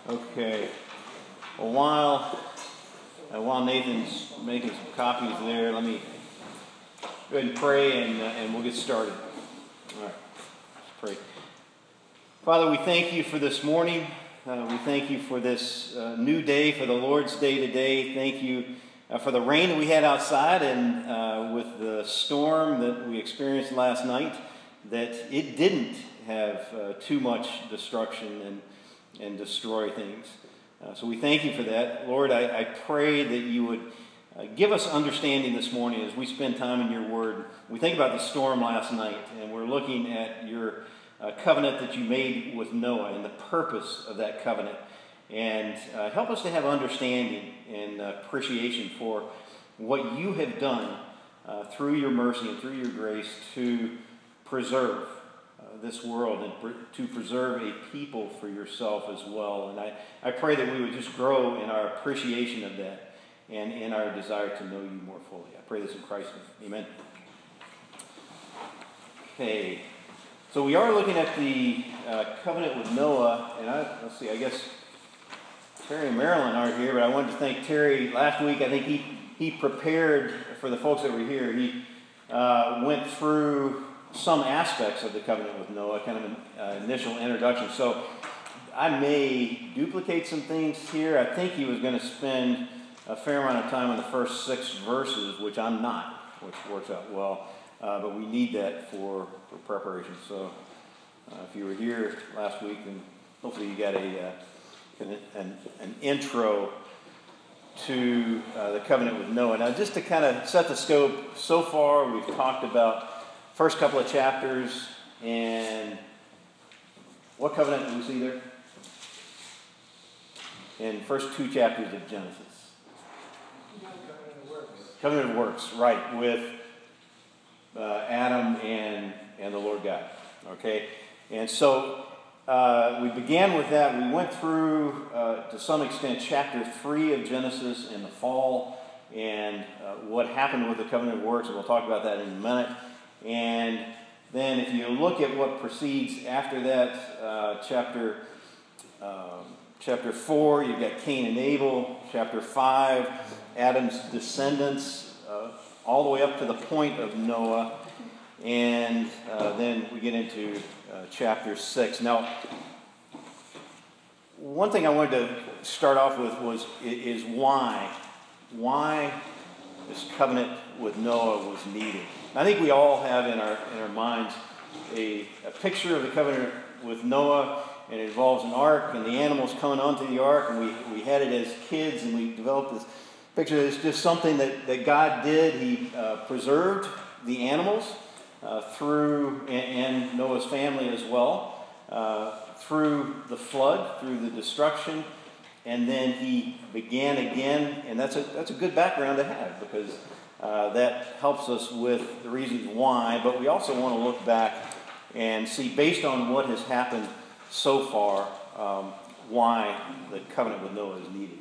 Okay. Well, while Nathan's making some copies there, let me go ahead and pray, and we'll get started. All right. Let's pray. Father, we thank you for this morning. We thank you for this new day, for the Lord's Day today. Thank you for the rain that we had outside, and with the storm that we experienced last night, that it didn't have too much destruction and destroy things. So we thank you for that. Lord, I pray that you would give us understanding this morning as we spend time in your word. We think about the storm last night, and we're looking at your covenant that you made with Noah and the purpose of that covenant. And help us to have understanding and appreciation for what you have done through your mercy and through your grace to preserve this world and to preserve a people for yourself as well. And I pray that we would just grow in our appreciation of that and in our desire to know you more fully. I pray this in Christ's name. Amen. Okay. So we are looking at the covenant with Noah, and let's see, I guess Terry and Marilyn aren't here, but I wanted to thank Terry. Last week, I think he prepared for the folks that were here. He went through some aspects of the covenant with Noah, kind of an initial introduction. So I may duplicate some things here. I think he was going to spend a fair amount of time on the first 6 verses, which I'm not, which works out well. But we need that for preparation. So if you were here last week, then hopefully you got an intro to the covenant with Noah. Now, just to kind of set the scope, so far we've talked about first couple of chapters, and what covenant do we see there? In first 2 chapters of Genesis. Covenant of works, right, with Adam and the Lord God. Okay? And so we began with that. We went through, to some extent, chapter 3 of Genesis in the fall, and what happened with the covenant of works, and we'll talk about that in a minute. And then if you look at what precedes after that, chapter 4, you've got Cain and Abel. Chapter 5, Adam's descendants, all the way up to the point of Noah. And then we get into chapter 6. Now, one thing I wanted to start off with is why this covenant with Noah was needed. I think we all have in our minds a picture of the covenant with Noah, and it involves an ark and the animals coming onto the ark, and we had it as kids, and we developed this picture. It's just something that God did. He preserved the animals through, and Noah's family as well, through the flood, through the destruction, and then he began again, and that's a good background to have, because that helps us with the reasons why, but we also want to look back and see, based on what has happened so far, why the covenant with Noah is needed.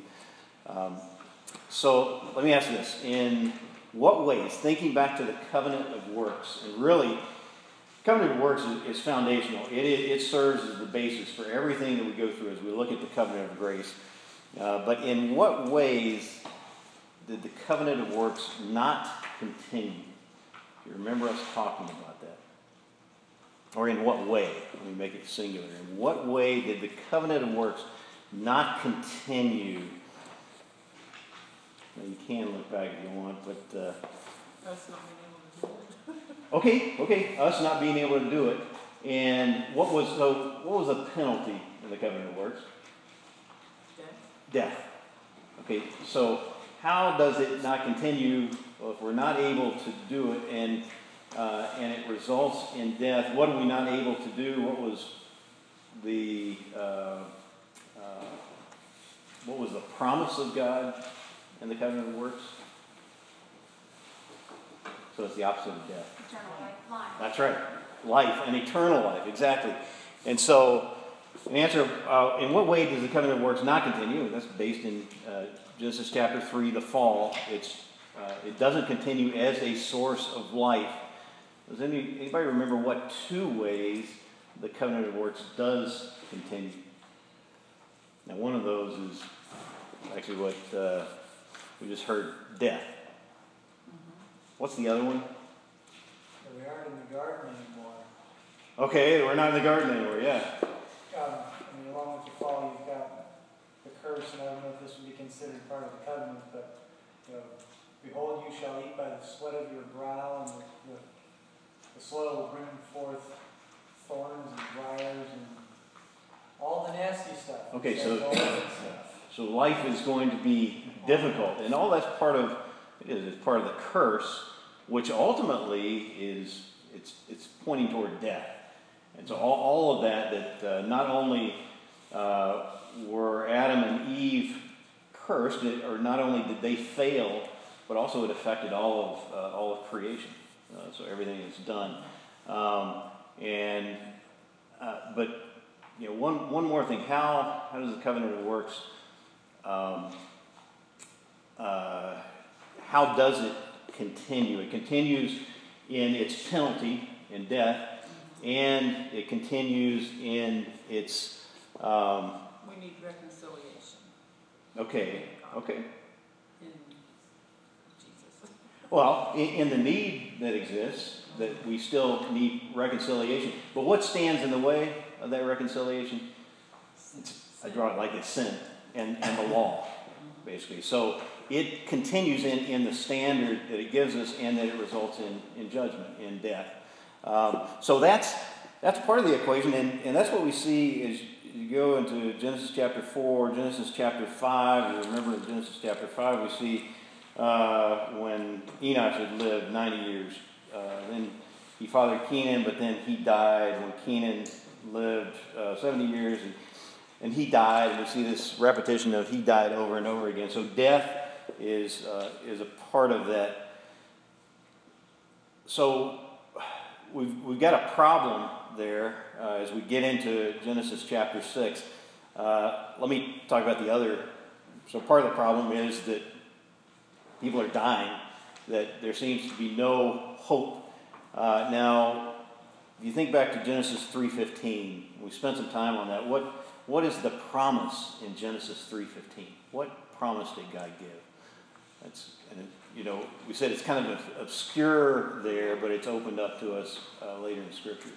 So let me ask you this. In what ways, thinking back to the covenant of works, and really, covenant of works is foundational. It serves as the basis for everything that we go through as we look at the covenant of grace. But in what ways did the covenant of works not continue? Do you remember us talking about that? Or in what way? Let me make it singular. In what way did the covenant of works not continue? Well, you can look back if you want, but Us not being able to do it. okay, us not being able to do it. And what was the penalty in the covenant of works? Death. Okay, so how does it not continue? Well, if we're not able to do it, and it results in death, what are we not able to do? What was the promise of God in the covenant of works? So it's the opposite of death. Eternal life. That's right. Life, and eternal life, exactly. And so, the answer, in what way does the covenant of works not continue? That's based in Genesis chapter 3, the fall. It doesn't continue as a source of life. Does anybody remember what 2 ways the covenant of works does continue? Now, one of those is actually what we just heard, death. What's the other one? We aren't in the garden anymore. Okay, we're not in the garden anymore, yeah. Along with the fall, you've got the curse, and I don't know if this would be considered part of the covenant, but, behold, you shall eat by the sweat of your brow, and the soil will bring forth thorns and briars and all the nasty stuff. Okay, so life is going to be difficult, and all that's part of the curse, which ultimately is it's pointing toward death. And so all of that not only were Adam and Eve cursed, or not only did they fail, but also it affected all of creation. So everything is done. But one more thing: how does the covenant works? How does it continue? It continues in its penalty in death, and it continues in its. We need reconciliation. Okay. In Jesus. Well, in the need that exists, that we still need reconciliation. But what stands in the way of that reconciliation? I draw it like it's sin and the law, basically. So it continues in the standard that it gives us, and that it results in judgment, in death. So that's part of the equation, and that's what we see as you go into Genesis chapter 4, Genesis chapter 5. You remember in Genesis chapter 5 we see when Enoch had lived 90 years. Then he fathered Kenan, but then he died when Kenan lived 70 years, and he died. And we see this repetition of he died over and over again. So death is a part of that. So we've got a problem there as we get into Genesis chapter 6. Let me talk about the other. So part of the problem is that people are dying, that there seems to be no hope. Now, if you think back to Genesis 3:15, we spent some time on that. What is the promise in Genesis 3:15? What promise did God give? We said it's kind of obscure there, but it's opened up to us later in Scripture.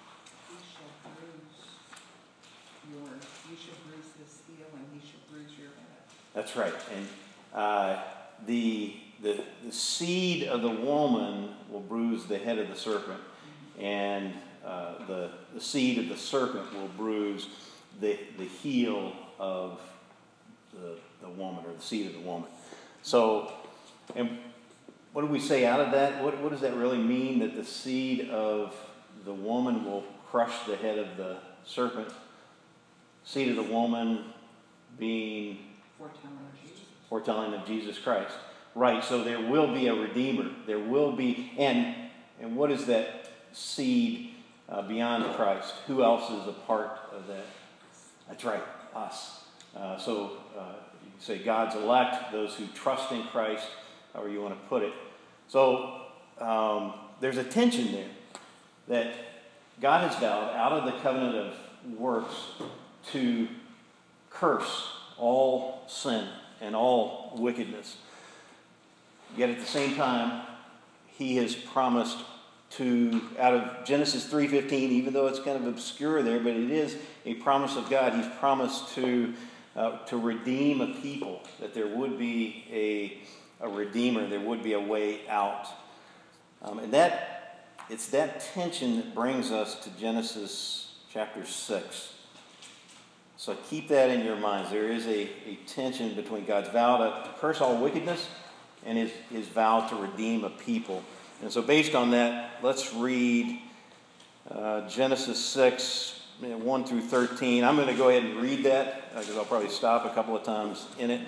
You shall bruise his heel, and he shall bruise your head. That's right. And the seed of the woman will bruise the head of the serpent, and the seed of the serpent will bruise the heel of the woman, or the seed of the woman. So, and what do we say out of that? What does that really mean, that the seed of the woman will crush the head of the serpent? Seed of the woman being foretelling of Jesus Christ. Right, so there will be a Redeemer. There will be, and what is that seed beyond Christ? Who else is a part of that? That's right, us. So you can say God's elect, those who trust in Christ, however you want to put it. So there's a tension there that God has vowed out of the covenant of works to curse all sin and all wickedness. Yet at the same time, he has promised to, out of Genesis 3:15, even though it's kind of obscure there, but it is a promise of God. He's promised to redeem a people, that there would be a redeemer, there would be a way out. And it's that tension that brings us to Genesis chapter 6. So keep that in your minds. There is a tension between God's vow to curse all wickedness and his vow to redeem a people. And so based on that, let's read Genesis 6, 1 through 13. I'm going to go ahead and read that, because I'll probably stop a couple of times in it.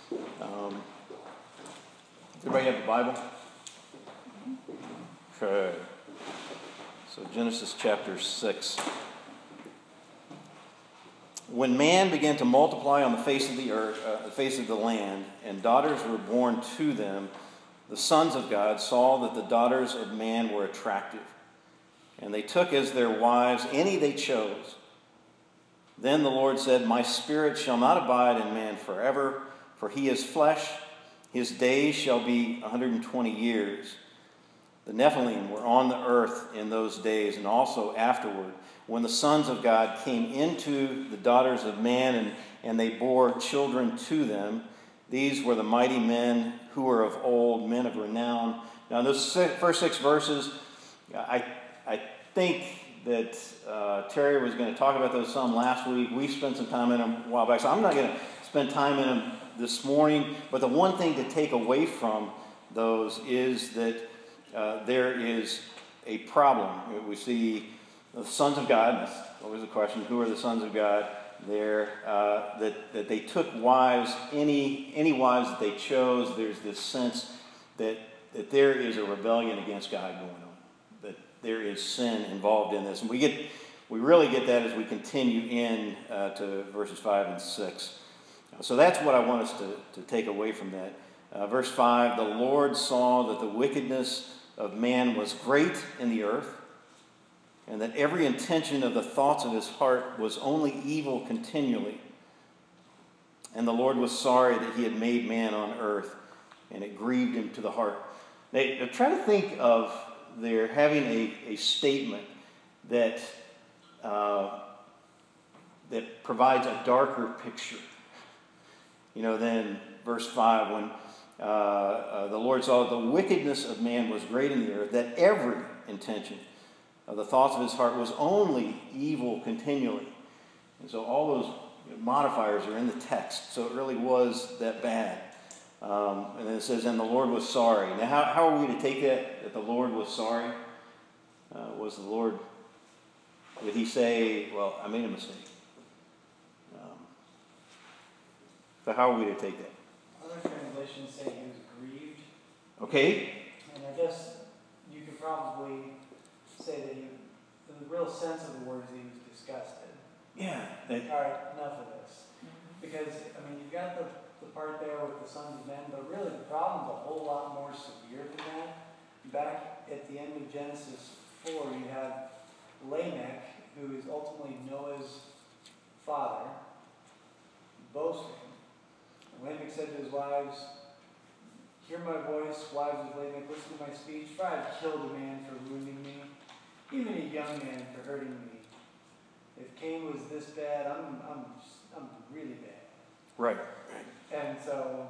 Everybody have the Bible? Okay. So Genesis chapter 6. When man began to multiply on the face of the earth, the face of the land, and daughters were born to them, the sons of God saw that the daughters of man were attractive, and they took as their wives any they chose. Then the Lord said, My spirit shall not abide in man forever, for he is flesh. His days shall be 120 years. The Nephilim were on the earth in those days, and also afterward, when the sons of God came into the daughters of man, and they bore children to them. These were the mighty men who were of old, men of renown. Now, in those first 6 verses, I think that Terry was going to talk about those some last week. We spent some time in them a while back, so I'm not going to spend time in them this morning. But the one thing to take away from those is that there is a problem. We see the sons of God. That's always the question: who are the sons of God? There, that they took wives, any wives that they chose. There's this sense that there is a rebellion against God going on. That there is sin involved in this, and we really get that as we continue in to verses 5 and 6. So that's what I want us to take away from that. Verse 5: The Lord saw that the wickedness of man was great in the earth, and that every intention of the thoughts of his heart was only evil continually. And the Lord was sorry that he had made man on earth, and it grieved him to the heart. They try to think of their having a statement that that provides a darker picture. Than verse 5, when the Lord saw the wickedness of man was great in the earth, that every intention of the thoughts of his heart was only evil continually. And so all those modifiers are in the text, so it really was that bad. And then it says, and the Lord was sorry. Now, how are we to take that the Lord was sorry? Was the Lord, did he say, well, I made a mistake? So how are we to take that? Other translations say he was grieved. Okay. And I guess you could probably say that the real sense of the word is he was disgusted. Yeah. All right, enough of this. Because, you've got the part there with the sons of men, but really the problem's a whole lot more severe than that. Back at the end of Genesis 4, you have Lamech, who is ultimately Noah's father, boasting. Lamech said to his wives, hear my voice, wives of Lamech, listen to my speech, for I have killed a man for wounding me, even a young man for hurting me. If Cain was this bad, I'm really bad. Right. And so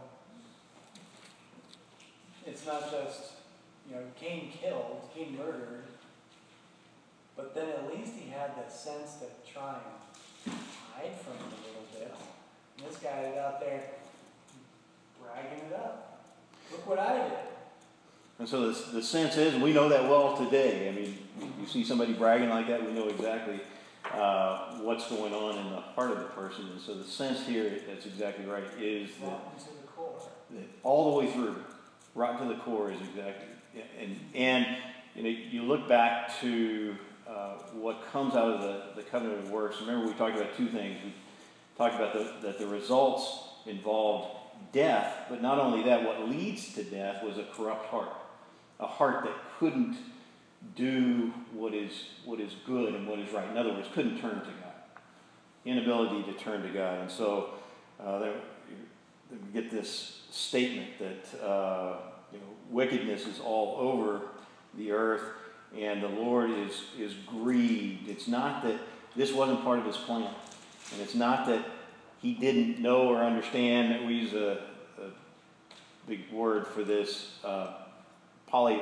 it's not just, Cain killed, Cain murdered, but then at least he had that sense to try and hide from it a little bit. And this guy is out there bragging it up. Look what I did. And so the sense is, we know that well today. You see somebody bragging like that, we know exactly what's going on in the heart of the person. And so the sense here, that's exactly right, is rotten to the core. That all the way through, rotten to the core is exactly. And you look back to what comes out of the covenant of works. Remember, we talked about 2 things. We talked about that the results involved death, but not only that, what leads to death was a corrupt heart. A heart that couldn't do what is good and what is right. In other words, couldn't turn to God. Inability to turn to God. And so we get this statement that wickedness is all over the earth, and the Lord is grieved. It's not that this wasn't part of his plan, and it's not that he didn't know or understand. We use a big word for this, what's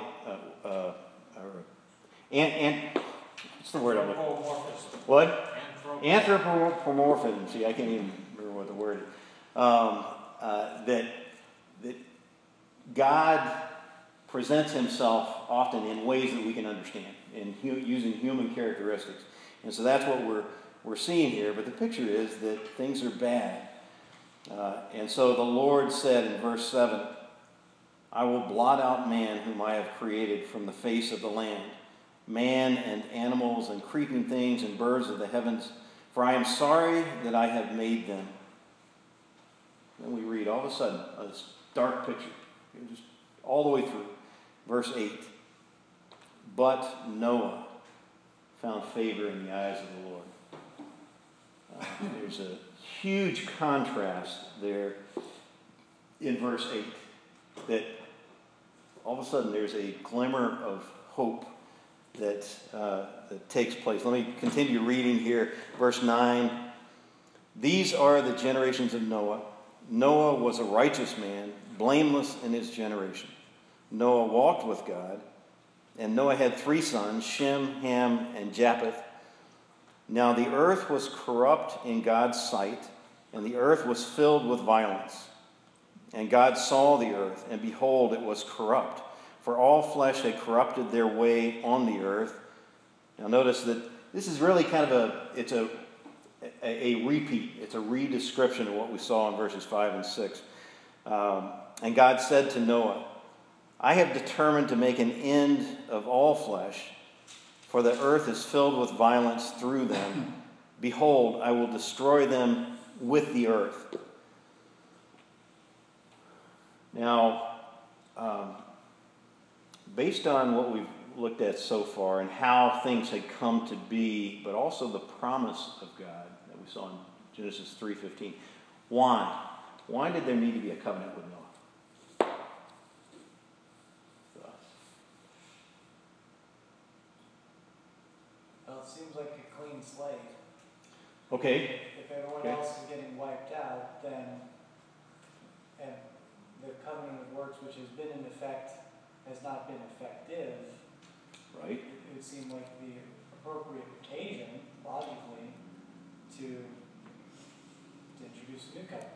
the word I'm looking for? What? Anthropomorphism. See, I can't even remember what the word is. That God presents himself often in ways that we can understand, using human characteristics. And so that's what we're seeing here. But the picture is that things are bad. And so the Lord said in verse 7, I will blot out man whom I have created from the face of the land, man and animals and creeping things and birds of the heavens, for I am sorry that I have made them. Then we read all of a sudden this dark picture, just all the way through. Verse 8, but Noah found favor in the eyes of the Lord. there's a huge contrast there in verse 8 that all of a sudden there's a glimmer of hope that takes place. Let me continue reading here. Verse 9. These are the generations of Noah. Noah was a righteous man, blameless in his generation. Noah walked with God, and Noah had 3 sons, Shem, Ham, and Japheth. Now the earth was corrupt in God's sight, and the earth was filled with violence. And God saw the earth, and behold, it was corrupt, for all flesh had corrupted their way on the earth. Now notice that this is really kind of a repeat. It's a re-description of what we saw in verses 5 and 6. And God said to Noah, I have determined to make an end of all flesh, for the earth is filled with violence through them. Behold, I will destroy them with the earth. Now, based on what we've looked at so far and how things had come to be, but also the promise of God that we saw in Genesis 3:15, why? Why did there need to be a covenant with Noah? Well, it seems like a clean slate. Okay. If everyone else is getting wiped out, then, and the covenant of works, which has been in effect, has not been effective, Right. it would seem like the appropriate occasion, logically, to introduce a new covenant.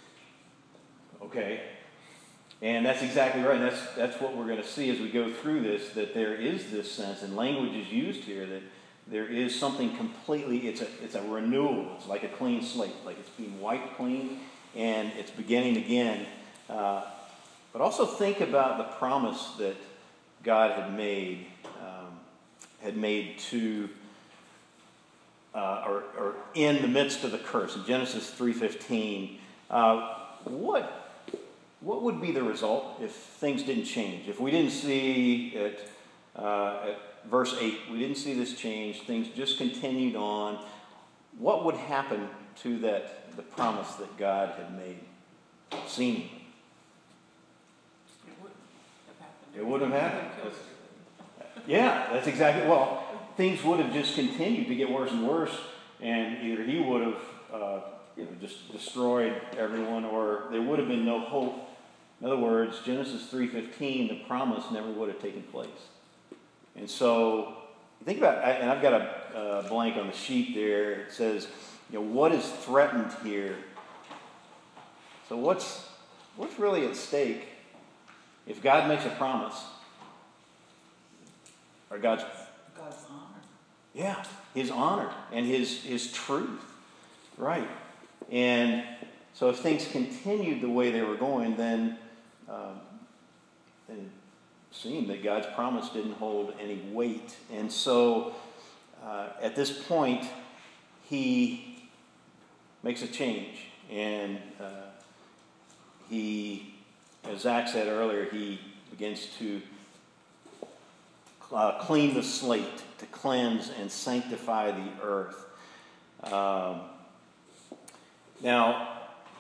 Okay. And that's exactly right. And that's what we're going to see as we go through this, that there is this sense, and language is used here, that there is something completely, it's a renewal. It's like a clean slate, like it's being wiped clean, and it's beginning again. But also think about the promise that God had made to, or in the midst of the curse. In Genesis 3:15, what would be the result if things didn't change? If we didn't see it at verse 8, we didn't see this change, things just continued on, what would happen to the promise that God had made? Seemingly. It wouldn't have happened. Yeah, that's exactly, well, things would have just continued to get worse and worse, and either he would have just destroyed everyone, or there would have been no hope. In other words, Genesis 3:15, the promise never would have taken place. And so, think about, and I've got a blank on the sheet there. It says, what is threatened here? So what's really at stake if God makes a promise? Or God's honor. Yeah, His honor and His truth. Right. And so if things continued the way they were going, then it seemed that God's promise didn't hold any weight. And so at this point, He makes a change. And he, as Zach said earlier, he begins to clean the slate, to cleanse and sanctify the earth. Now,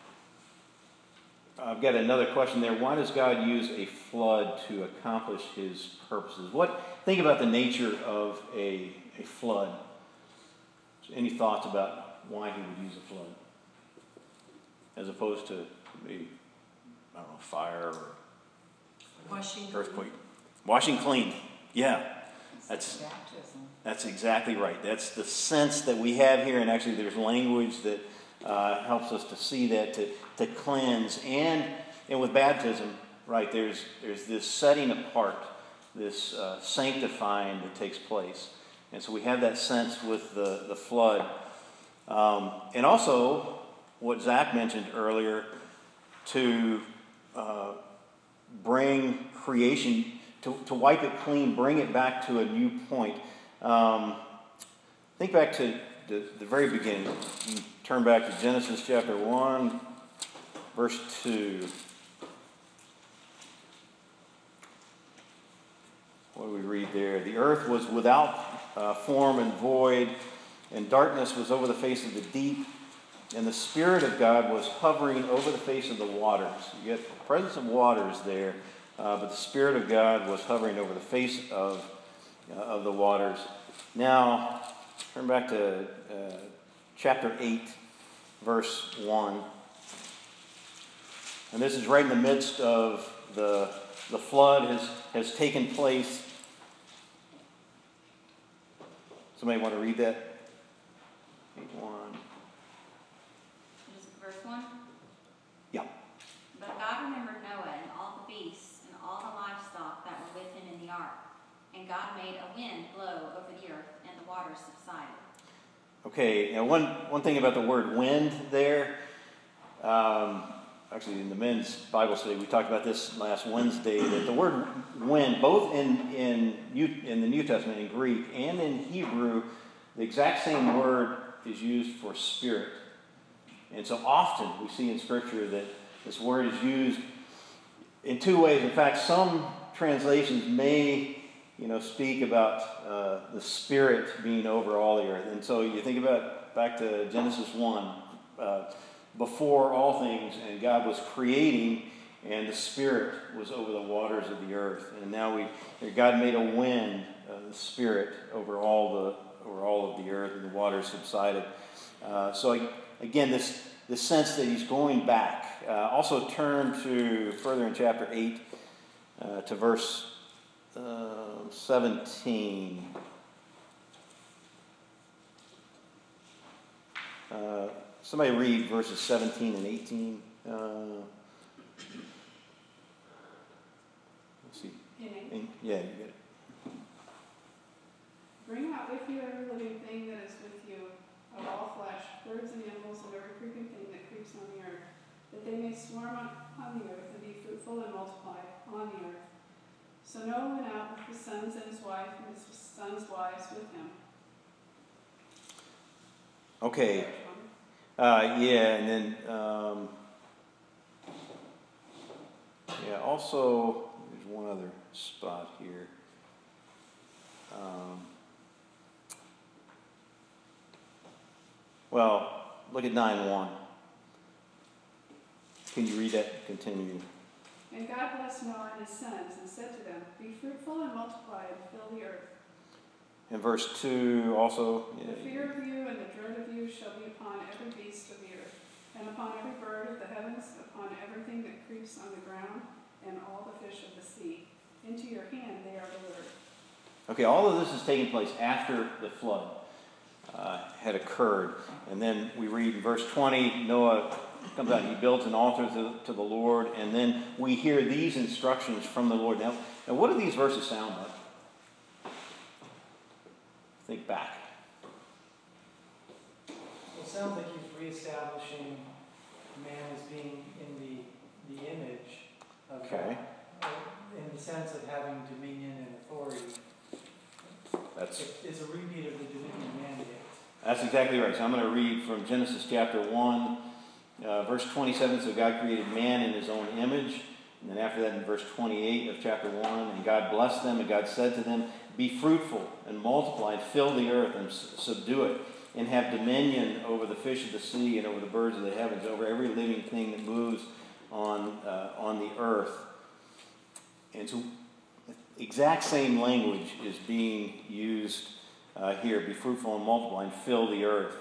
I've got another question there. Why does God use a flood to accomplish His purposes? Think about the nature of a flood. Any thoughts about why He would use a flood? As opposed to maybe, fire or earthquake. Washing clean. Yeah. That's exactly right. That's the sense that we have here, and actually there's language that helps us to see that, to cleanse. And with baptism, right, there's this setting apart, this sanctifying that takes place. And so we have that sense with the flood. And also, what Zach mentioned earlier, to bring creation, to wipe it clean, bring it back to a new point. Think back to the very beginning. You turn back to Genesis chapter 1, verse 2. What do we read there? The earth was without form and void, and darkness was over the face of the deep, And the Spirit of God was hovering over the face of the waters. You get the presence of waters there, but the Spirit of God was hovering over the face of the waters. Now, turn back to chapter 8, verse 1. And this is right in the midst of the flood has taken place. Somebody want to read that? 8:1. Is it verse 1? Yeah. But God remembered Noah and all the beasts and all the livestock that were with him in the ark. And God made a wind blow over the earth, and the waters subsided. Okay, now one thing about the word wind there, actually in the men's Bible study, we talked about this last Wednesday, that the word wind, both in the New Testament, in Greek, and in Hebrew, the exact same word is used for spirit. And so often we see in Scripture that this word is used in two ways. In fact, some translations may speak about the Spirit being over all the earth. And so you think about back to Genesis 1, before all things, and God was creating, and the Spirit was over the waters of the earth. And now God made a wind, the Spirit, over all of the earth, and the waters subsided. So again, this sense that he's going back. Also turn to further in chapter 8 to verse 17. Somebody read verses 17 and 18. Let's see. Yeah, you get it. Bring out with you every living thing that is with you, of all flesh, birds and animals, and every creeping thing that creeps on the earth, that they may swarm on the earth and be fruitful and multiply on the earth. So Noah went out with his sons and his wife, and his sons' wives with him. Okay. And then, also, there's one other spot here. Look at 9:1. Can you read that? Continue. And God blessed Noah and his sons, and said to them, Be fruitful and multiply, and fill the earth. And verse 2 also. The fear of you and the dread of you shall be upon every beast of the earth, and upon every bird of the heavens, upon everything that creeps on the ground, and all the fish of the sea. Into your hand they are delivered. Okay, all of this is taking place after the flood had occurred. And then we read in verse 20, Noah comes out and he builds an altar to the Lord. And then we hear these instructions from the Lord. Now what do these verses sound like? Think back. It sounds like he's reestablishing man as being in the image of Okay. God, in the sense of having dominion and authority. It's a repeat of the dominion mandate. That's exactly right. So I'm going to read from Genesis chapter 1, verse 27. So God created man in his own image. And then after that in verse 28 of chapter 1, and God blessed them, and God said to them, Be fruitful and multiply, and fill the earth and subdue it, and have dominion over the fish of the sea and over the birds of the heavens, over every living thing that moves on the earth. And so the exact same language is being used here. Be fruitful and multiply and fill the earth.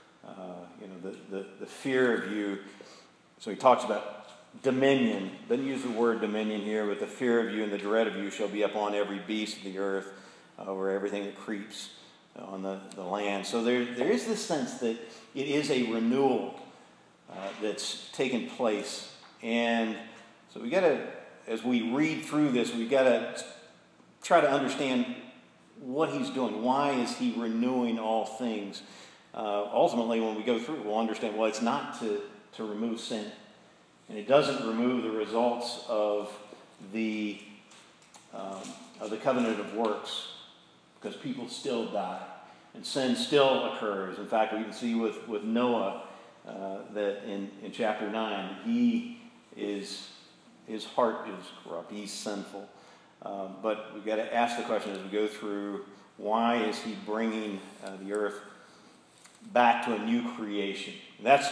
The fear of you. So he talks about dominion. Doesn't use the word dominion here, but the fear of you and the dread of you shall be upon every beast of the earth, over everything that creeps on the land. So there is this sense that it is a renewal that's taken place. And so we got to, as we read through this, we've got to try to understand what he's doing. Why is he renewing all things? Ultimately, when we go through it, we'll understand, well, it's not to remove sin. And it doesn't remove the results of the covenant of works, because people still die. And sin still occurs. In fact, we can see with Noah that in chapter 9, his heart is corrupt. He's sinful. But we've got to ask the question as we go through, why is he bringing the earth back to a new creation. That's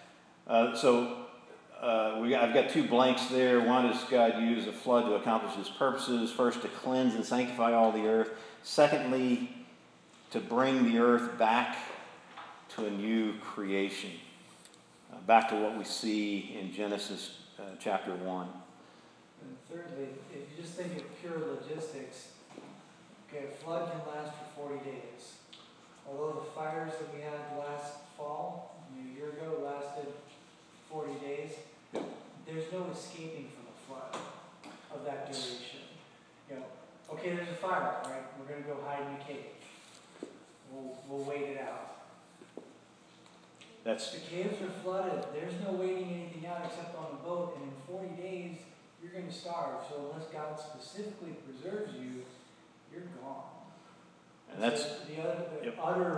I've got two blanks there. One is God used a flood to accomplish his purposes. First, to cleanse and sanctify all the earth. Secondly, to bring the earth back to a new creation. Back to what we see in Genesis chapter 1. And thirdly, if you just think of pure logistics, okay, a flood can last for 40 days. Although the fires that we had last fall, a year ago, lasted 40 days, there's no escaping from a flood of that duration. Okay, there's a fire, right? We're going to go hide in a cave. We'll wait it out. The caves are flooded. There's no waiting anything out except on the boat, and in 40 days, you're going to starve. So unless God specifically preserves you, you're gone. And that's so the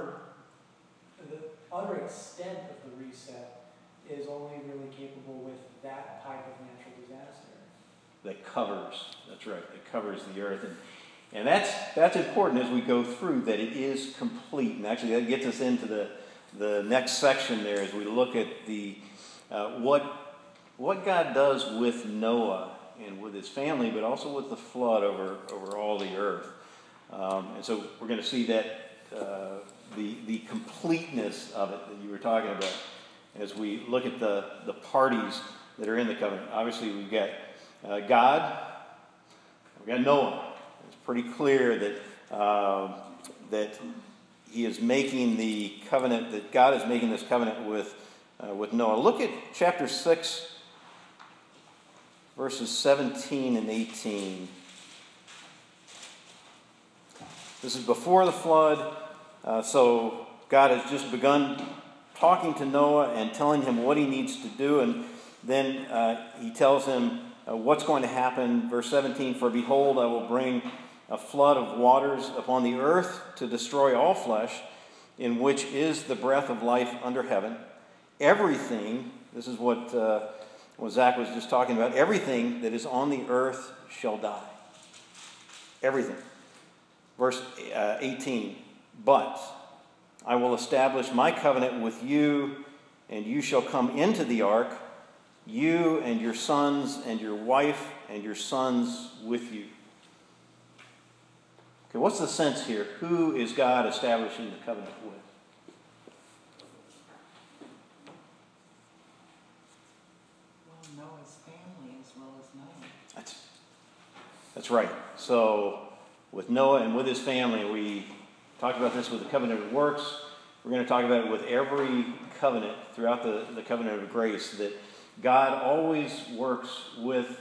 utter extent of the reset is only really capable with that type of natural disaster. That covers the earth. And that's important as we go through, that it is complete. And actually that gets us into the next section there as we look at the what God does with Noah and with his family, but also with the flood over all the earth. And so we're going to see that the completeness of it that you were talking about as we look at the parties that are in the covenant. Obviously, we've got God, we've got Noah. It's pretty clear that he is making the covenant, that God is making this covenant with Noah. Look at chapter 6, verses 17 and 18. This is before the flood, so God has just begun talking to Noah and telling him what he needs to do, and then he tells him what's going to happen. Verse 17, "For behold, I will bring a flood of waters upon the earth to destroy all flesh, in which is the breath of life under heaven. Everything," this is what Zach was just talking about, "everything that is on the earth shall die." Everything. Verse 18, "But I will establish my covenant with you, and you shall come into the ark, you and your sons and your wife and your sons with you." Okay, what's the sense here? Who is God establishing the covenant with? Well, Noah's family as well as Noah. That's right. So with Noah and with his family, we talked about this with the covenant of works. We're going to talk about it with every covenant throughout the covenant of grace, that God always works with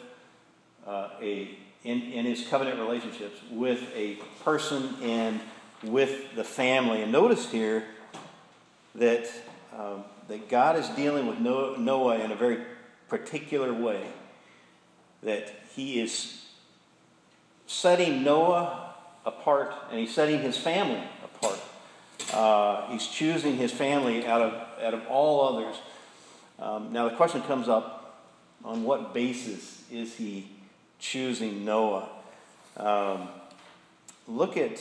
in his covenant relationships with a person and with the family. And notice here that God is dealing with Noah in a very particular way. That he is setting Noah apart, and he's setting his family apart. He's choosing his family out of all others. Now the question comes up, on what basis is he choosing Noah? Look at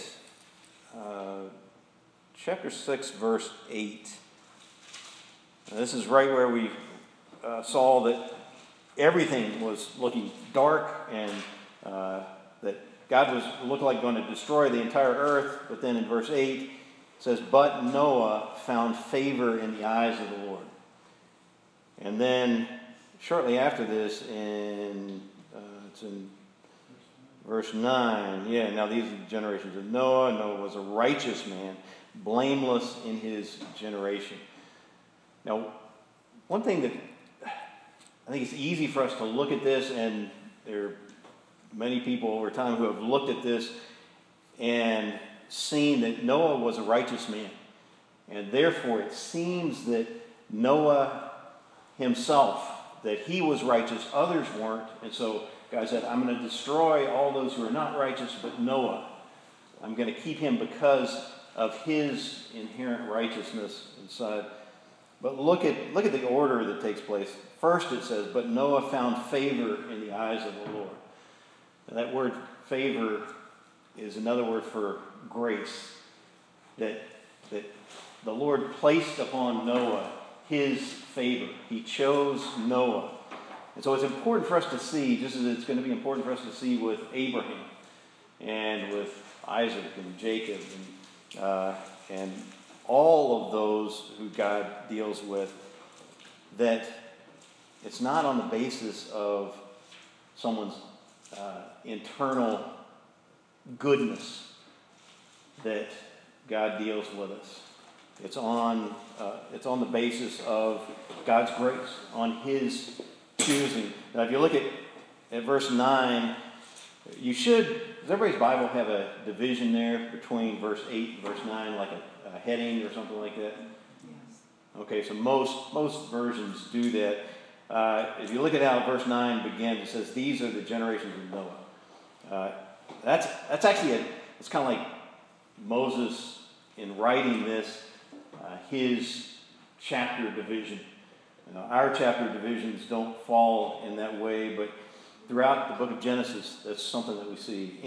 chapter 6, verse 8. Now, this is right where we saw that everything was looking dark and that God looked like going to destroy the entire earth. But then in verse 8 it says, "But Noah found favor in the eyes of the Lord." And then shortly after this, it's in verse 9. Yeah, now these are the generations of Noah. Noah was a righteous man, blameless in his generation. Now, one thing that I think it's easy for us to look at this, and there are many people over time who have looked at this and seen that Noah was a righteous man. And therefore it seems that Noah himself, that he was righteous, others weren't. And so God said, "I'm going to destroy all those who are not righteous, but Noah, I'm going to keep him because of his inherent righteousness inside." But look at the order that takes place. First it says, "But Noah found favor in the eyes of the Lord." And that word favor is another word for grace. That the Lord placed upon Noah his favor. He chose Noah. And so it's important for us to see, just as it's going to be important for us to see with Abraham and with Isaac and Jacob and all of those who God deals with, that it's not on the basis of someone's internal goodness that God deals with us. It's on the basis of God's grace, on His choosing. Now, if you look at verse 9, you should, does everybody's Bible have a division there between verse 8 and verse 9, like a heading or something like that? Yes. Okay, so most versions do that. If you look at how verse 9 begins, it says, "These are the generations of Noah." That's actually it's kind of like Moses in writing this, his chapter division. Our chapter divisions don't fall in that way, but throughout the book of Genesis, that's something that we see.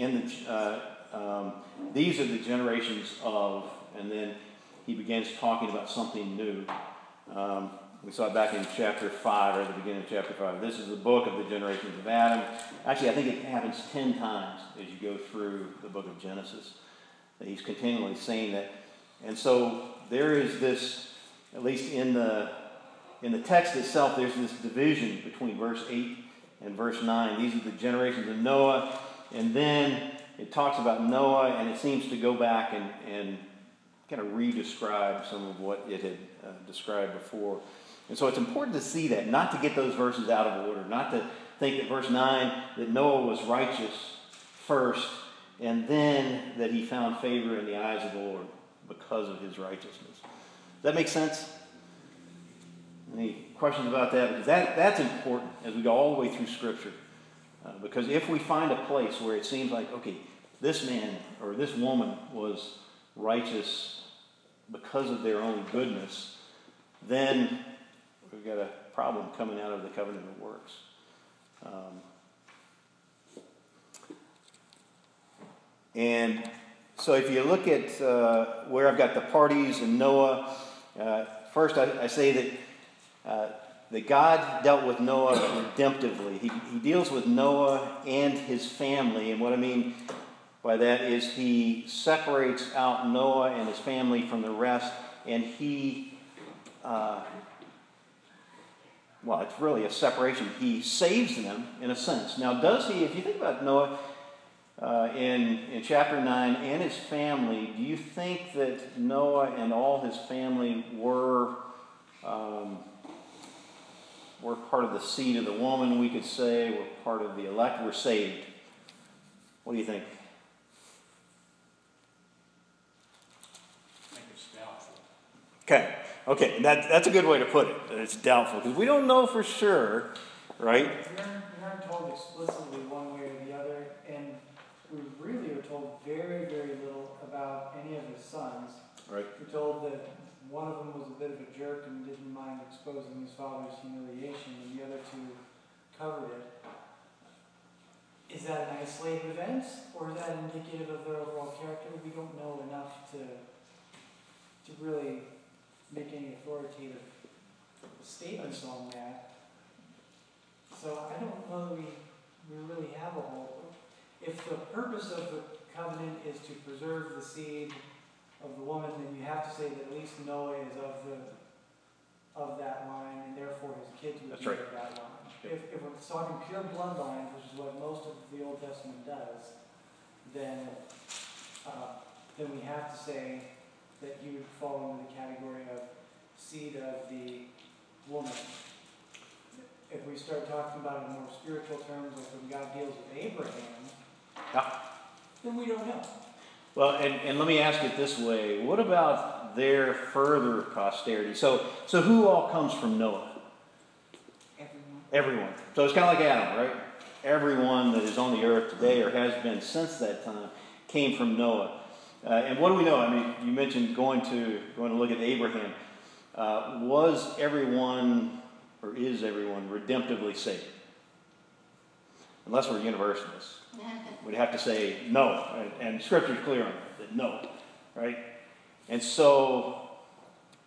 These are the generations of, and then he begins talking about something new. We saw it back in chapter 5, or at the beginning of chapter 5. This is the book of the generations of Adam. Actually, I think it happens 10 times as you go through the book of Genesis. That he's continually saying that. And so there is this, at least in the text itself, there's this division between verse 8 and verse 9. These are the generations of Noah. And then it talks about Noah, and it seems to go back and kind of re-describe some of what it had described before. And so it's important to see that, not to get those verses out of order, not to think that verse 9, that Noah was righteous first, and then that he found favor in the eyes of the Lord because of his righteousness. Does that make sense? Any questions about that? Because that's important as we go all the way through Scripture. Because if we find a place where it seems like, okay, this man or this woman was righteous because of their own goodness, then we've got a problem coming out of the covenant of works. And so if you look at where I've got the parties and Noah, first I say that God dealt with Noah redemptively. He deals with Noah and his family, and what I mean by that is he separates out Noah and his family from the rest, and he, it's really a separation. He saves them in a sense. Now, does he, if you think about Noah in chapter 9 and his family, do you think that Noah and all his family were part of the seed of the woman, we could say, were part of the elect, were saved? What do you think? I think it's doubtful. Okay, that's a good way to put it. That it's doubtful, because we don't know for sure, right? We aren't told explicitly one way or the other, and we really are told very, very little about any of his sons. Right. We're told that one of them was a bit of a jerk and didn't mind exposing his father's humiliation, and the other two covered it. Is that an isolated event, or is that indicative of their overall character? We don't know enough to really make any authoritative statements on that. So I don't know that we really have a whole. If the purpose of the covenant is to preserve the seed of the woman, then you have to say that at least Noah is of that line, and therefore his kids would be of that line. If we're talking pure bloodlines, which is what most of the Old Testament does, then we have to say that he would fall into the category of seed of the woman. If we start talking about it in more spiritual terms, like when God deals with Abraham, then we don't know. Well, and let me ask it this way. What about their further posterity? So who all comes from Noah? Everyone. So it's kind of like Adam, right? Everyone that is on the earth today or has been since that time came from Noah. And what do we know? I mean, you mentioned going to look at Abraham. Was everyone, or is everyone, redemptively saved? Unless we're universalists. We'd have to say no. And Scripture's clear on that no. Right? And so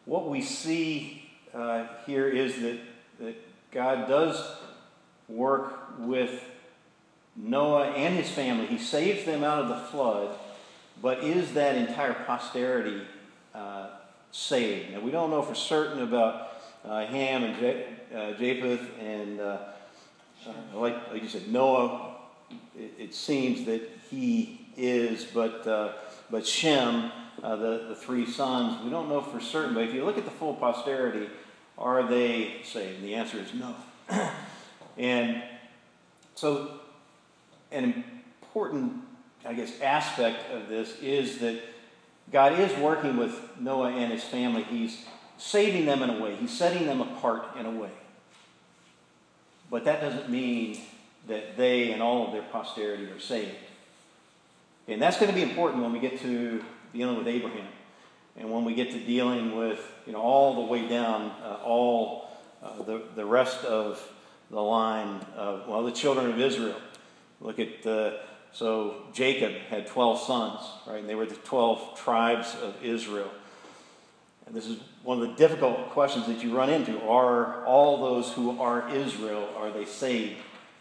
what we see here is that God does work with Noah and his family. He saves them out of the flood, but is that entire posterity saved? Now, we don't know for certain about Ham and Japheth and, like you said, Noah. It seems that he is, but Shem, the three sons, we don't know for certain. But if you look at the full posterity, are they saved? And the answer is no. And so, an important, I guess, aspect of this is that God is working with Noah and his family. He's saving them in a way. He's setting them apart in a way. But that doesn't mean that they and all of their posterity are saved. And that's going to be important when we get to dealing with Abraham. And when we get to dealing with, all the way down, the rest of the line of, the children of Israel. Look at, so Jacob had 12 sons, right? And they were the 12 tribes of Israel. And this is one of the difficult questions that you run into. Are all those who are Israel, are they saved?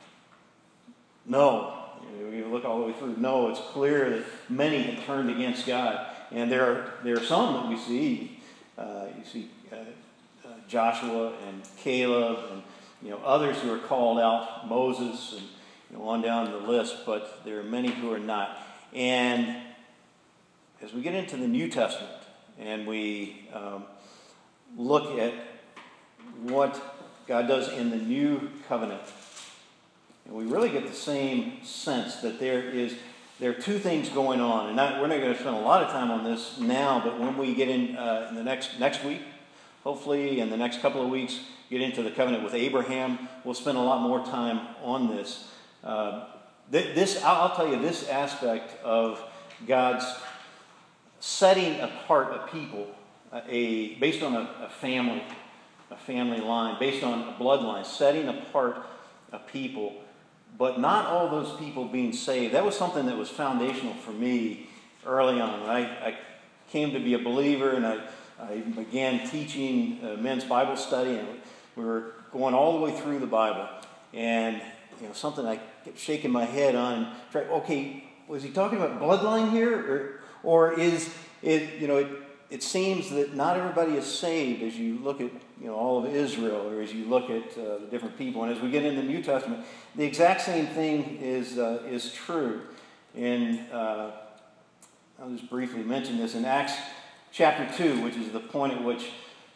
No. You look all the way through. No, it's clear that many had turned against God. And there are some that we see. You see Joshua and Caleb and others who are called out, Moses and on down the list, but there are many who are not. And as we get into the New Testament and we look at what God does in the new covenant, and we really get the same sense that there are two things going on. And we're not going to spend a lot of time on this now, but when we get in the next week, hopefully in the next couple of weeks, get into the covenant with Abraham, we'll spend a lot more time on this. I'll tell you, this aspect of God's setting apart a people, based on a family line, based on a bloodline, setting apart a people, but not all those people being saved. That was something that was foundational for me early on. I came to be a believer, and I began teaching men's Bible study, and we were going all the way through the Bible. And something I kept shaking my head on. Okay, was he talking about bloodline here, or is it? It seems that not everybody is saved as you look at all of Israel, or as you look at the different people. And as we get into the New Testament, the exact same thing is true. And I'll just briefly mention this in Acts chapter 2, which is the point at which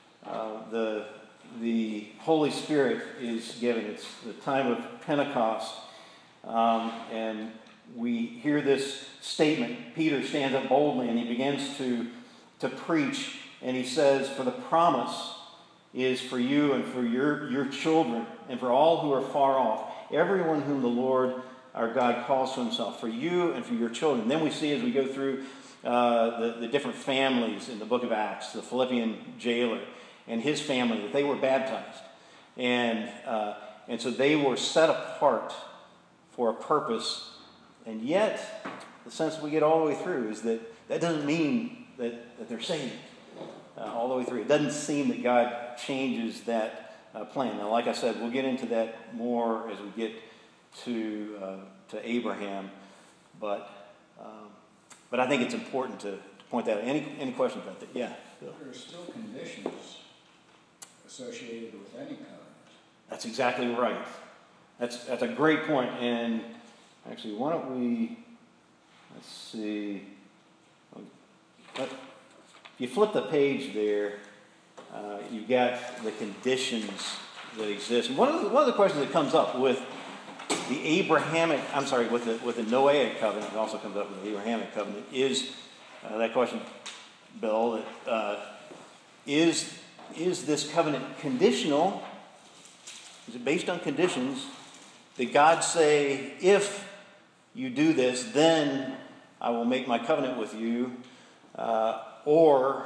the Holy Spirit is given. It's the time of Pentecost, and we hear this statement. Peter stands up boldly and he begins to preach, and he says, "For the promise is for you and for your children and for all who are far off, everyone whom the Lord our God calls to himself, for you and for your children." Then we see as we go through the different families in the book of Acts, the Philippian jailer and his family, that they were baptized. And so they were set apart for a purpose. And yet, the sense we get all the way through is that doesn't mean that they're saved all the way through. It doesn't seem that God changes that plan. Now, like I said, we'll get into that more as we get to Abraham. But I think it's important to point that out. Any questions about that? Yeah. Bill. There are still conditions associated with any covenant. That's exactly right. That's a great point. And actually, why don't we? Let's see. If you flip the page there, you've got the conditions that exist. And one of the questions that comes up with the Abrahamic, with the Noahic covenant, it also comes up with the Abrahamic covenant, is that question, Bill, that is this covenant conditional? Is it based on conditions? Did God say, if you do this, then I will make my covenant with you? Or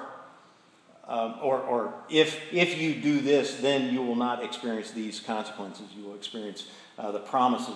if you do this, then you will not experience these consequences. You will experience the promises.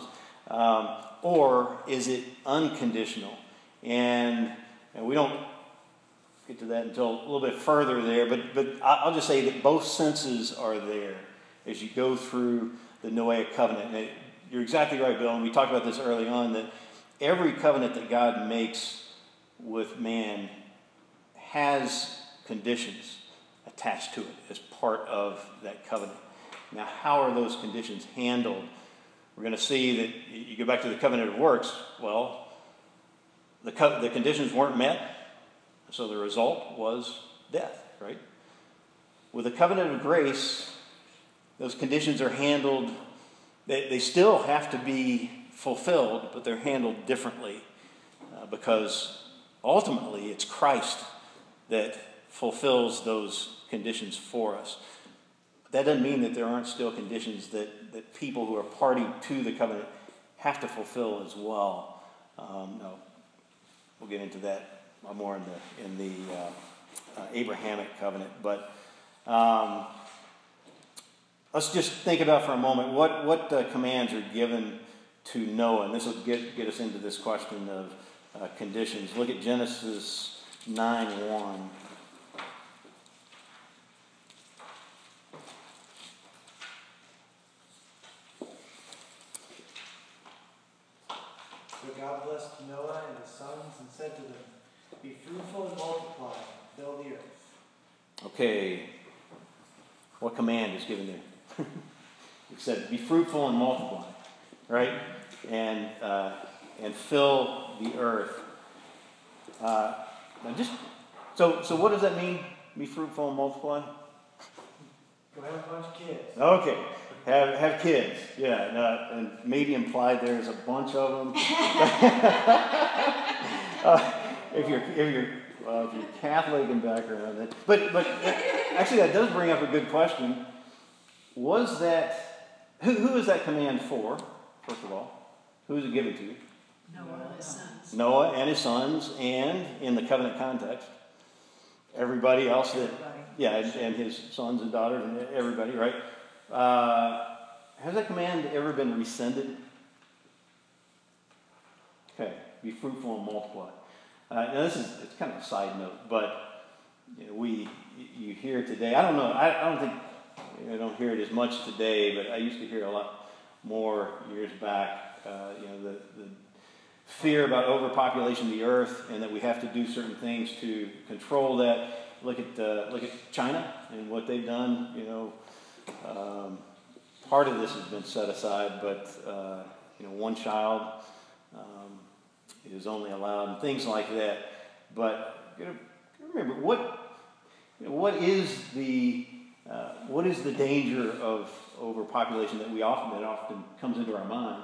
Or is it unconditional? And we don't get to that until a little bit further there, but I'll just say that both senses are there as you go through the Noahic covenant. And you're exactly right, Bill, and we talked about this early on, that every covenant that God makes with man has conditions attached to it as part of that covenant. Now, how are those conditions handled? We're going to see that you go back to the covenant of works. Well, the conditions weren't met, so the result was death, right? With the covenant of grace, those conditions are handled, they still have to be fulfilled, but they're handled differently because ultimately it's Christ that fulfills those conditions for us. That doesn't mean that there aren't still conditions that people who are party to the covenant have to fulfill as well. No, we'll get into that more in the Abrahamic covenant. But let's just think about for a moment what commands are given to Noah. And this will get us into this question of conditions. Look at Genesis 9:1. So God blessed Noah and his sons and said to them, "Be fruitful and multiply, fill the earth." Okay, what command is given there? It said, "Be fruitful and multiply," right? And fill the earth. Now so what does that mean? Be fruitful and multiply. Go have a bunch of kids. Okay, have kids. Yeah, and maybe implied there's a bunch of them. If you're Catholic in background, but actually that does bring up a good question. Was that who is that command for? First of all, who is it given to? Noah and his sons. Noah and his sons, and in the covenant context, everybody else that, and his sons and daughters and everybody, right? Has that command ever been rescinded? Okay, be fruitful and multiply. Now it's kind of a side note, but you hear today. I don't know. I don't think I don't hear it as much today, but I used to hear a lot more years back. The fear about overpopulation of the earth, and that we have to do certain things to control that. Look at China and what they've done. Part of this has been set aside, but one child is only allowed, and things like that. But remember what is the danger of overpopulation that often comes into our minds?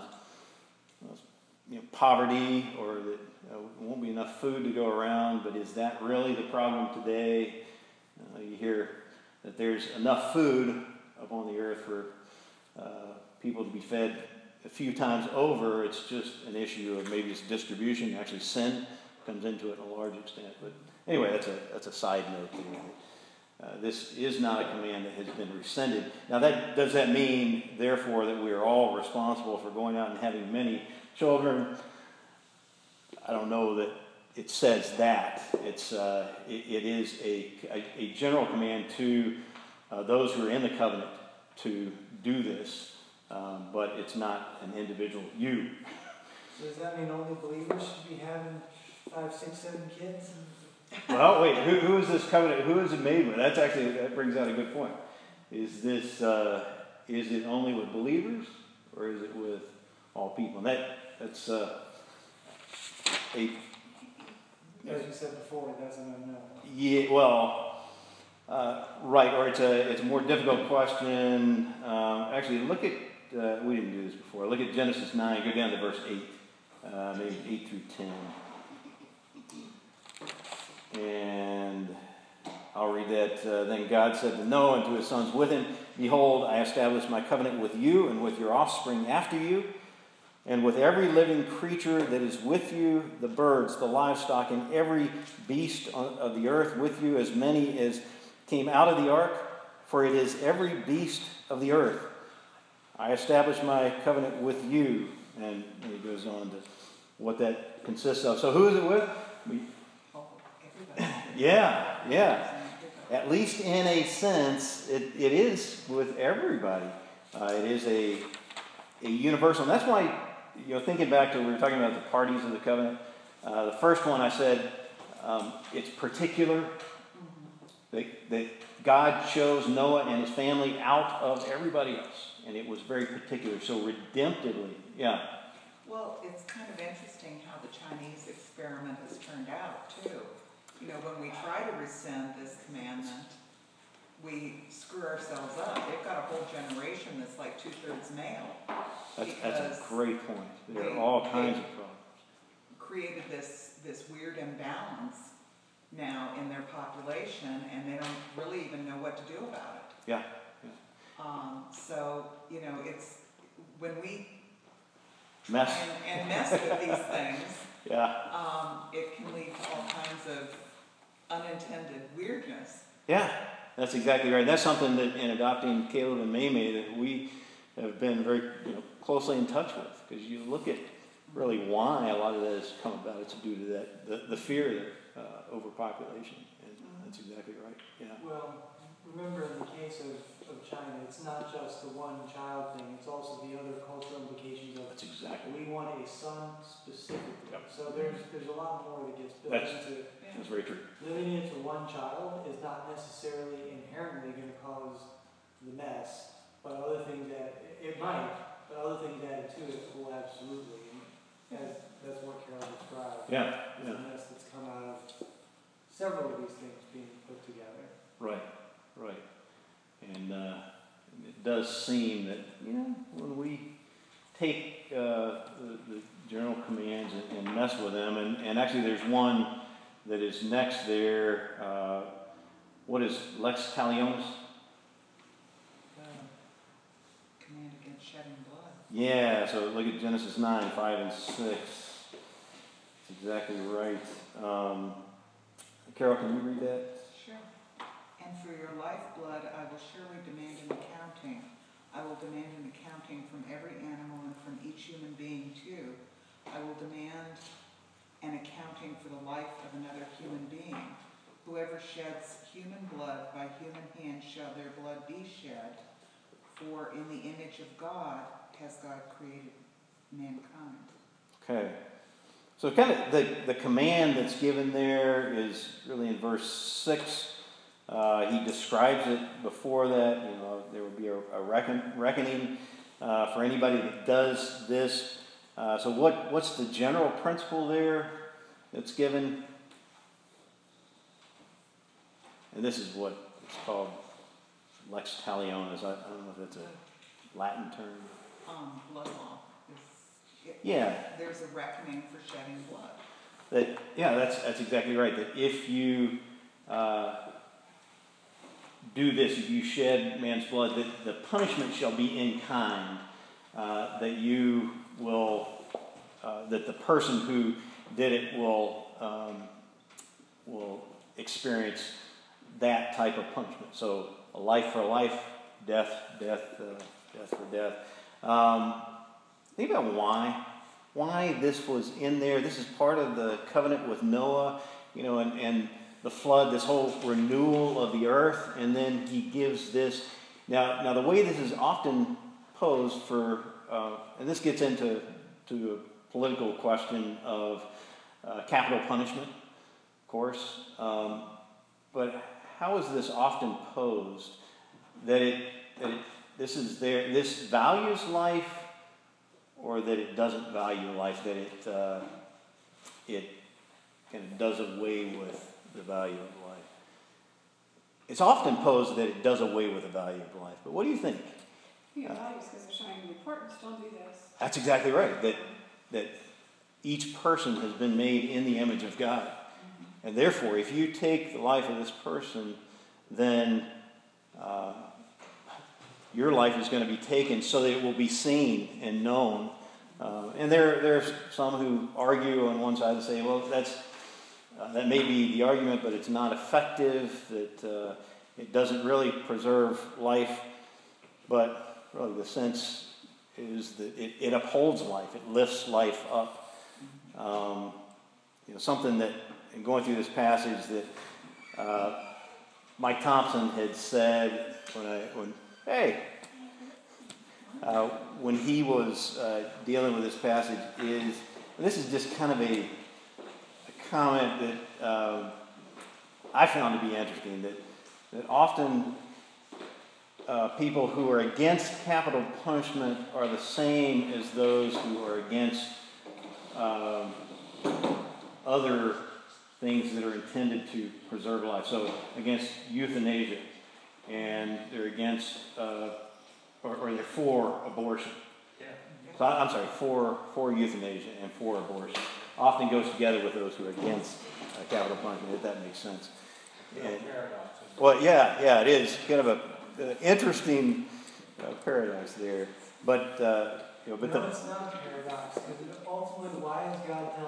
Poverty, or that there won't be enough food to go around. But is that really the problem today? You hear that there's enough food upon the earth for people to be fed a few times over. It's just an issue of maybe it's distribution. Actually, sin comes into it to a large extent. But anyway, that's a side note there. This is not a command that has been rescinded. Now, does that mean, therefore, that we are all responsible for going out and having many children? I don't know that it says that. It is a general command to those who are in the covenant to do this, but it's not an individual you. So does that mean only believers should be having 5, 6, 7 kids? Well, wait. Who is this covenant? Who is it made with? That brings out a good point. Is it only with believers, or is it with all people? And that's As you said before, that's an unknown. Yeah, well, right, or it's a more difficult question. Actually, look at, we didn't do this before, look at Genesis 9, go down to verse 8, maybe 8 through 10. And I'll read that. Then God said to Noah and to his sons with him, "Behold, I establish my covenant with you and with your offspring after you, and with every living creature that is with you, the birds, the livestock, and every beast of the earth with you, as many as came out of the ark, for it is every beast of the earth. I establish my covenant with you." And he goes on to what that consists of. So who is it with? Yeah. At least in a sense, it is with everybody. It is a universal. And that's why, thinking back to, we were talking about the parties of the covenant. The first one I said, it's particular. That God chose Noah and his family out of everybody else. And it was very particular. So redemptively, yeah. Well, it's kind of interesting how the Chinese experiment has turned out, too. When we try to rescind this commandment, we screw ourselves up. They've got a whole generation that's like 2/3 male. That's a great point. There are all kinds of problems. Created this weird imbalance now in their population, and they don't really even know what to do about it. Yeah. So, it's when we Mess. and mess with these things, Yeah. it can lead to all kinds of unintended weirdness. Yeah, that's exactly right. That's something that in adopting Caleb and Maymay that we have been very closely in touch with, because you look at really why a lot of that has come about. It's due to that the fear of overpopulation, and that's exactly right. Yeah. Well, remember in the case of China, it's not just the one child thing, it's also the other cultural implications of That's exactly. we want a son specifically. Yep. So there's a lot more that gets built That's into it. That's very true. Limiting it to one child is not necessarily inherently going to cause the mess, but other things that it might, but other things added to it will absolutely. And that's what Carol described. Yeah. The mess that's come out of several of these things being put together. Right. And it does seem that when we take the general commands and mess with them, and actually there's one that is next there. What is lex talionis? Command against shedding blood. Yeah, so look at Genesis 9, 5 and 6. That's exactly right. Carol, can you read that? Sure. And for your lifeblood I will surely demand an accounting. I will demand an accounting from every animal and from each human being too. I will demand an accounting for the life of another human being. Whoever sheds human blood, by human hand shall their blood be shed. For in the image of God has God created mankind. Okay. So kind of the command that's given there is really in verse 6. He describes it before that. There will be a reckoning for anybody that does this. So what's the general principle there that's given? And this is what it's called lex talionis. I don't know if that's a Latin term. Blood law. There's a reckoning for shedding blood. That's exactly right. That if you do this, if you shed man's blood, that the punishment shall be in kind. That you will, that the person who did it will experience that type of punishment. So a life for a life, death for death. Think about why this was in there. This is part of the covenant with Noah, and the flood, this whole renewal of the earth, and then he gives this. Now the way this is often posed for, and this gets into a political question of capital punishment, of course, but how is this often posed? That this values life, or that it doesn't value life, that it kind of does away with the value of life. It's often posed that it does away with the value of life. But what do you think? Values because they're showing the importance. Don't do this. That's exactly right. That each person has been made in the image of God. And therefore, if you take the life of this person, then your life is going to be taken so that it will be seen and known. And there are some who argue on one side and say, well, that may be the argument, but it's not effective, that it doesn't really preserve life. But really the sense is that it upholds life. It lifts life up. Something that, in going through this passage, that Mike Thompson had said when he was dealing with this passage is, and this is just kind of a comment that I found to be interesting, that often people who are against capital punishment are the same as those who are against other things that are intended to preserve life. So against euthanasia, and they're against, or they're for abortion. Yeah. So I'm sorry, for euthanasia and for abortion. Often goes together with those who are against capital punishment, if that makes sense. And, well, yeah, it is kind of an interesting paradox there. But it's not a paradox, because ultimately, why is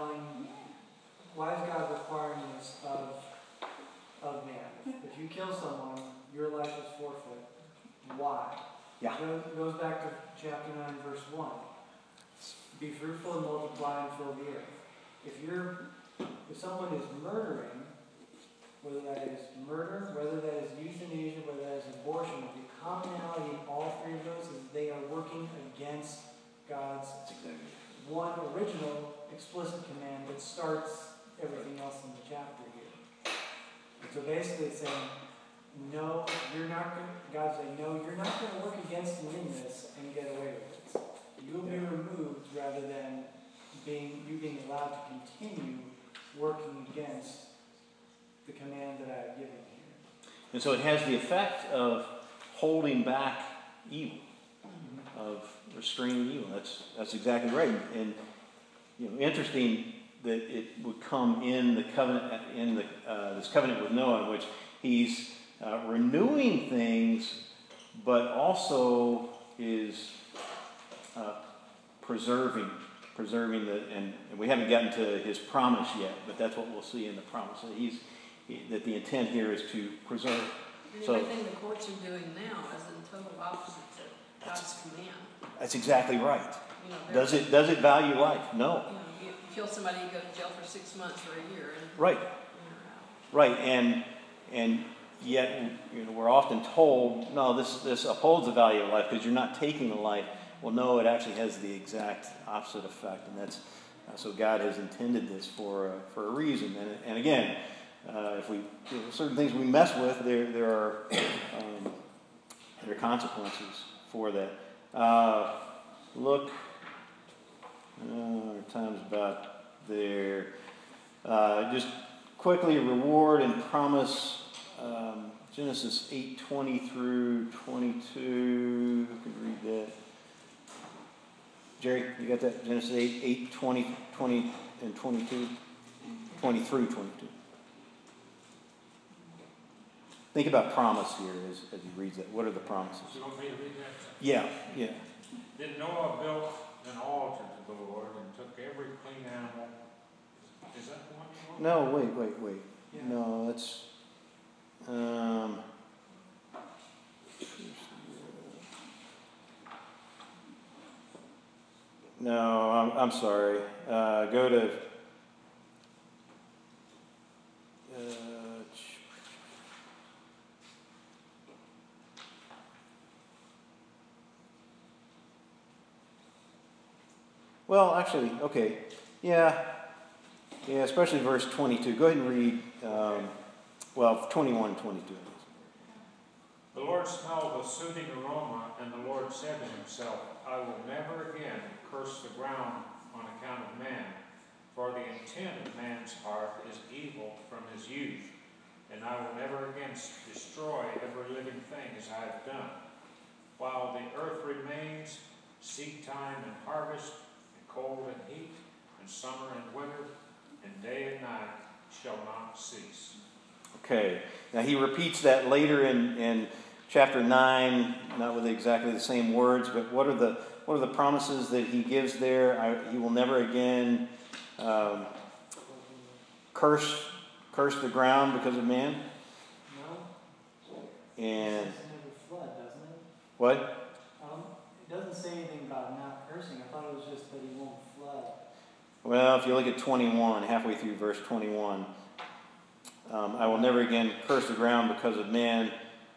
God requiring this of man? If you kill someone, your life is forfeit. Why? Yeah. It goes back to chapter 9, verse 1. Be fruitful and multiply and fill the earth. If someone is murdering, whether that is murder, whether that is euthanasia, whether that is abortion, the commonality in all three of those is they are working against God's one original explicit command that starts everything else in the chapter here. And so basically it's saying, no, you're not going to, God's saying, no, you're not going to work against me in this and get away with it. You'll be removed rather than you being allowed to continue working against the command that I have given here. And so it has the effect of holding back evil, of restraining evil. That's exactly right. And interesting that it would come in the covenant, this covenant with Noah, in which he's renewing things, but also is preserving and we haven't gotten to his promise yet, but that's what we'll see in the promise. That the intent here is to preserve. And everything the courts are doing now is in total opposite to God's command. That's exactly right. Does it value life? No. You kill somebody, you go to jail for 6 months or a year. And right. Right. And yet we're often told, no, this upholds the value of life because you're not taking a life. Well, no, it actually has the exact opposite effect, and that's so God has intended this for a reason. And again, if certain things we mess with, there are consequences for that. Look, our time's about there. Just quickly, reward and promise. Genesis 8:20 through 22. Who can read that? Jerry, you got that? Genesis 8:20 and 22. 20 through 22. Think about promise here as he reads that. What are the promises? You want me to read that? Yeah. Then Noah built an altar to the Lord and took every clean animal. Is that the one you want? No, wait. Yeah. No, that's... no, I'm sorry. Go to... well, actually, okay. Yeah, especially verse 22. Go ahead and read, 21 and 22. The Lord smelled a soothing aroma, and the Lord said to himself, I will never again curse the ground on account of man, for the intent of man's heart is evil from his youth, and I will never again destroy every living thing as I have done. While the earth remains, seed time and harvest, and cold and heat, and summer and winter, and day and night shall not cease. Okay. Now he repeats that later in chapter 9, not with exactly the same words, but what are the promises that he gives there? He will never again curse the ground because of man. No. And It says never flood, doesn't it? what? It doesn't say anything about not cursing. I thought it was just that he won't flood. Well, if you look at 21, halfway through verse 21, I will never again curse the ground because of man.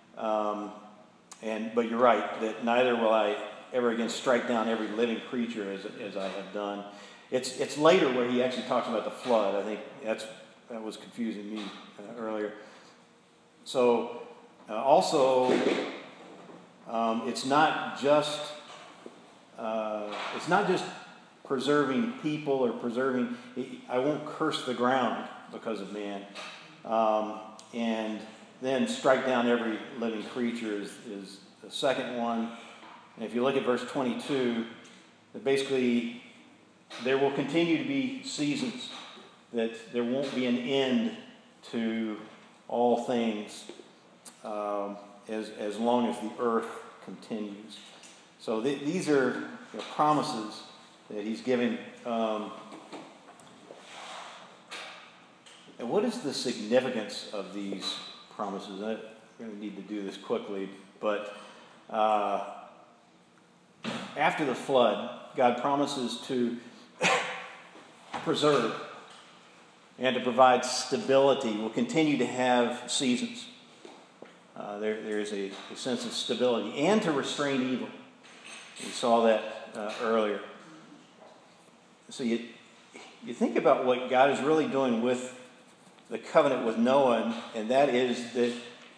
But you're right, that neither will I ever again strike down every living creature as I have done. It's later where he actually talks about the flood. I think that was confusing me earlier. So also, it's not just preserving people or preserving. I won't curse the ground because of man, and then strike down every living creature is the second one. And if you look at verse 22, that basically there will continue to be seasons, that there won't be an end to all things as long as the earth continues. So these are promises that he's giving. And what is the significance of these promises? I'm going to need to do this quickly, but after the flood, God promises to preserve and to provide stability. We'll continue to have seasons. There is a sense of stability, and to restrain evil. We saw that earlier. So you think about what God is really doing with the covenant with Noah, and that is that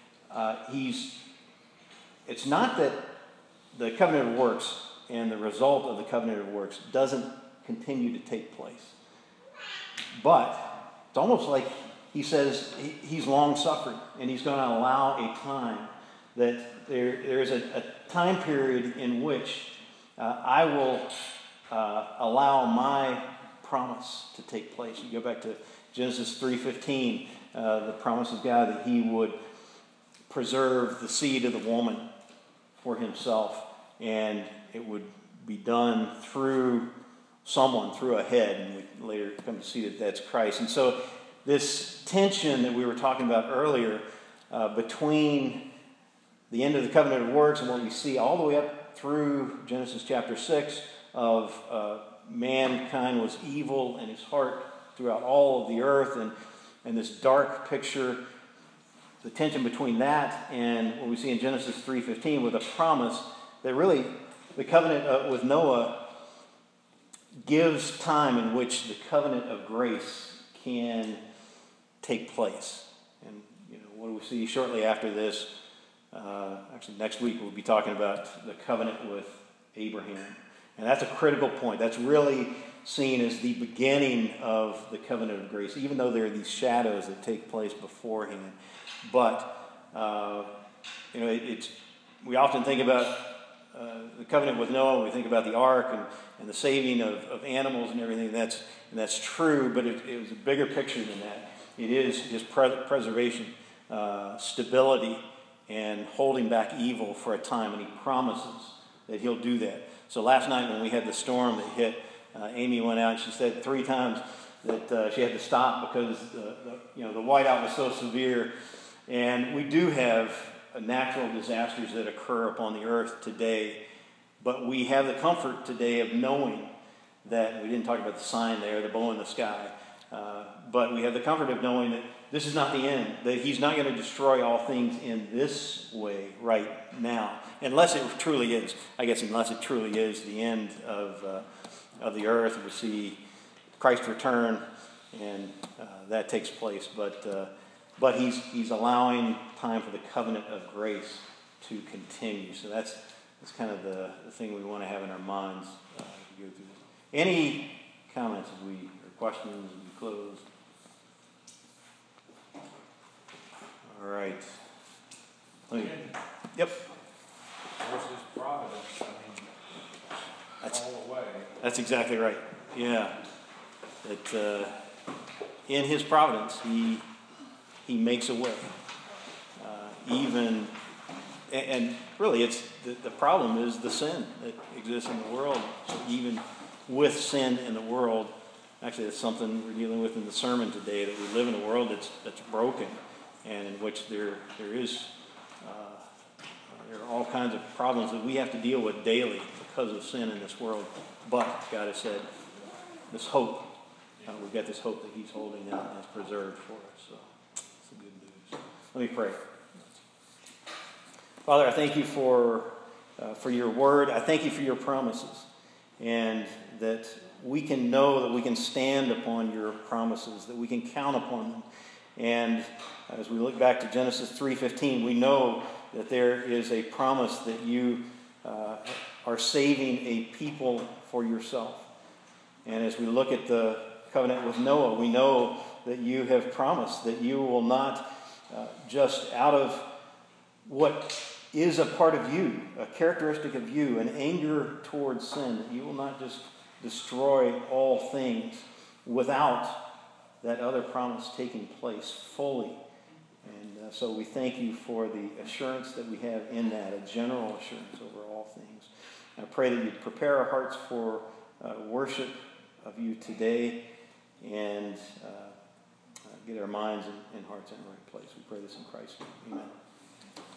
it's not that the covenant of works and the result of the covenant of works doesn't continue to take place. But it's almost like he says he's long-suffering, and he's going to allow a time that there is a time period in which I will allow my promise to take place. You go back to Genesis 3:15, the promise of God that he would preserve the seed of the woman for himself, and it would be done through someone, through a head, and we later come to see that that's Christ. And so this tension that we were talking about earlier between the end of the covenant of works and what we see all the way up through Genesis chapter 6 of mankind was evil in his heart throughout all of the earth, and this dark picture, the tension between that and what we see in Genesis 3:15 with a promise that really the covenant with Noah gives time in which the covenant of grace can take place. And what do we see shortly after this? Actually, next week we'll be talking about the covenant with Abraham. And that's a critical point. That's really seen as the beginning of the covenant of grace, even though there are these shadows that take place beforehand. But, we often think about the covenant with Noah, we think about the ark and the saving of animals and everything. That's true, but it was a bigger picture than that. It is his preservation, stability, and holding back evil for a time, and he promises that he'll do that. So last night when we had the storm that hit, Amy went out and she said 3 times that she had to stop because the whiteout was so severe. And we do have natural disasters that occur upon the earth today, but we have the comfort today of knowing that, we didn't talk about the sign there, the bow in the sky, but we have the comfort of knowing that this is not the end, that he's not going to destroy all things in this way right now, unless it truly is. I guess unless it truly is the end of the earth, we see Christ return, and that takes place. But he's allowing time for the covenant of grace to continue. So that's kind of the thing we want to have in our minds as we go through this. Any comments or questions as we close? All right. Yep. Where's his providence? All the way. That's exactly right. Yeah. That in his providence, he makes a way. And really, it's the problem is the sin that exists in the world. So even with sin in the world, actually, that's something we're dealing with in the sermon today. That we live in a world that's broken, and in which there are all kinds of problems that we have to deal with daily because of sin in this world. But God has said, this hope, we've got this hope that he's holding out and has preserved for us. So Let me pray. Father, I thank you for your word. I thank you for your promises, and that we can know that we can stand upon your promises, that we can count upon them. And as we look back to Genesis 3:15, we know that there is a promise that you are saving a people for yourself. And as we look at the covenant with Noah, we know that you have promised that you will not just out of what is a part of you, a characteristic of you, an anger towards sin, that you will not just destroy all things without that other promise taking place fully. And so we thank you for the assurance that we have in that, a general assurance over all things. I pray that you'd prepare our hearts for worship of you today, and get our minds and hearts in the right place. We pray this in Christ's name. Amen.